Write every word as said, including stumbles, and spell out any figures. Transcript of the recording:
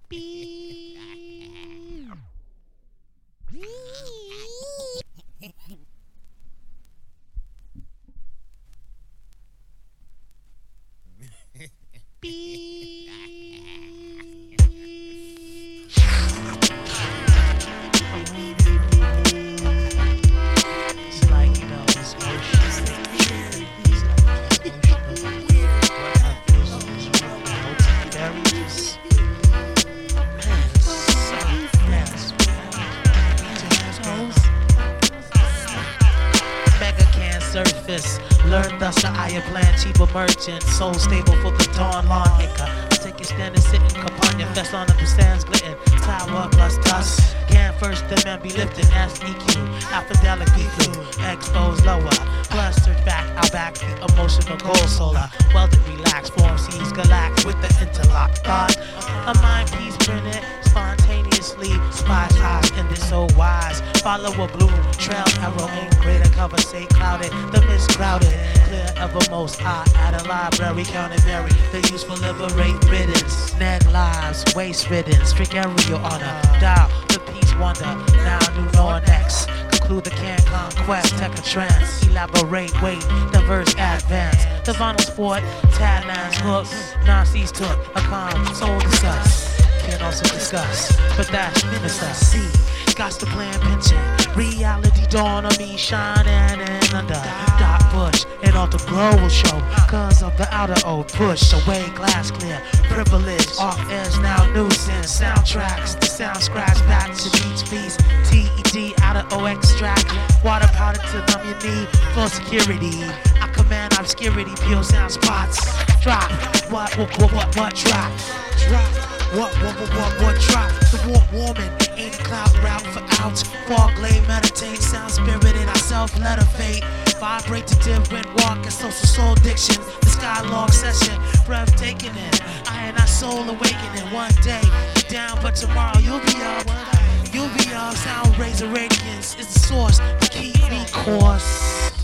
Beep. Beep. It's like, you know, it's emotional. It's like emotional. What happens is multifarious. Man, it's so fast, man. Mega can surface. Learn thus the iron plan, cheaper merchant. So stable for the dawn lawn acre. I take it standing, sitting, upon your fest on the sands glitting. Tower plus dust. Can first the man be lifted as E Q. Alphadelic B blue. Exposed lower. Clustered back, our back, the emotional goal solar. Welded, relax, form seas galax with the interlock thought. A mind piece printed spontaneously. Spies eyes ended so wise. Follow a blue trail arrow in greater cover, say clouded. The mist crowded. Clear evermost eye at a library, counted very. The useful liberate riddance. Neg lives, waste riddance. Strict area honor. Dial the peace wonder. Now new no next. Conclude the can conquest. Tech a trance. Elaborate, wait. Diverse advance. The vinyl sport. Tadlands hook. Nazis took. A calm soul discuss. Can also discuss. But that's minister. See. Got to plan pension. Reality dawn on me, shining and under. Dark bush and all the glow will show. Cause of the outer old push away, glass clear. Privilege, off edge now nuisance. Soundtracks, the sound scratch back to beach feast. T E D out of O extract. Water powder to numb your knee for security. I command obscurity, pure sound spots. Drop, what, what, what, what, what, drop. Drop, what, what, what, what, what, drop. The warm woman. Ain't a cloud route for out. Fog lay, meditate, sound spirited. I self let her fate. Vibrate to different walk and social soul diction. The sky long session, breathtaking it. I and I soul awakening one day. Down, but tomorrow you'll be up. You'll be up. Sound razor radiance is the source to keep me course.